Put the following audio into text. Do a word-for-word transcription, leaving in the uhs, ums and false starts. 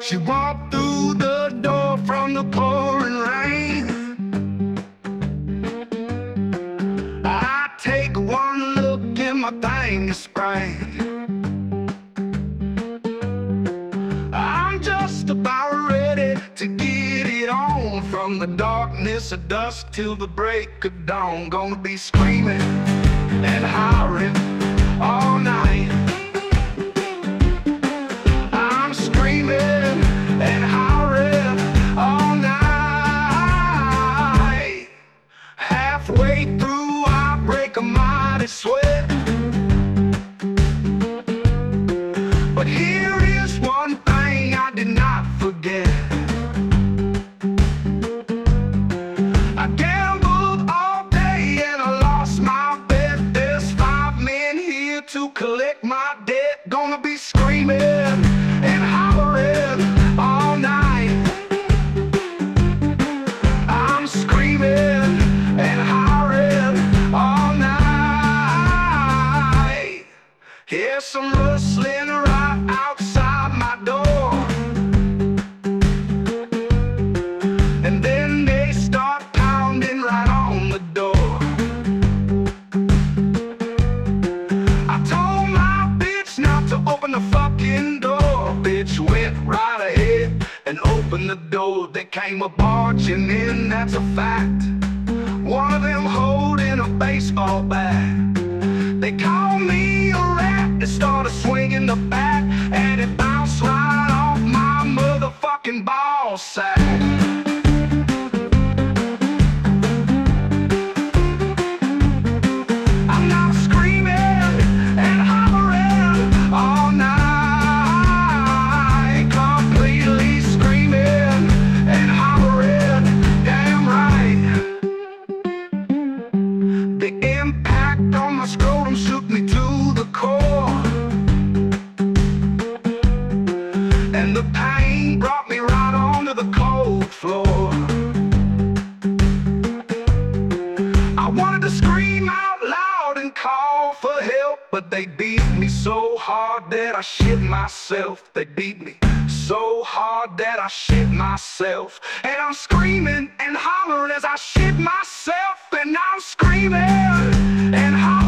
She walked through the door from the pouring rain. I take one look and my thing is sprained. I'm just about ready to get it on. From the darkness of dusk till the break of dawn. Gonna be screaming and hollering all night. I'm screaming and hollering all night. Halfway through I break a mighty sweat. But here is one thing I did not forget. I gambled all day and I lost my bet. There's five men here to collect my debt. Gonna be screaming and hollering all night. I'm screaming and hollering all night. Here's some rustling right outside my door. And then they start pounding right on the door. I told my bitch not to open the fucking door. Bitch went right ahead and opened the door. They came a barging in, that's a fact. One of them holding a baseball bat. They called me a rat. They started swinging the bat and it bounced right off my motherfucking ball sack. I'm now screaming and hollering all night. Completely screaming and hollering, damn right. The impact on my scrotum shook me to the core. And the pain brought me right onto the cold floor. I wanted to scream out loud and call for help, but they beat me so hard that I shit myself. They beat me so hard that I shit myself. And I'm screaming and hollering as I shit myself. And I'm screaming and hollering.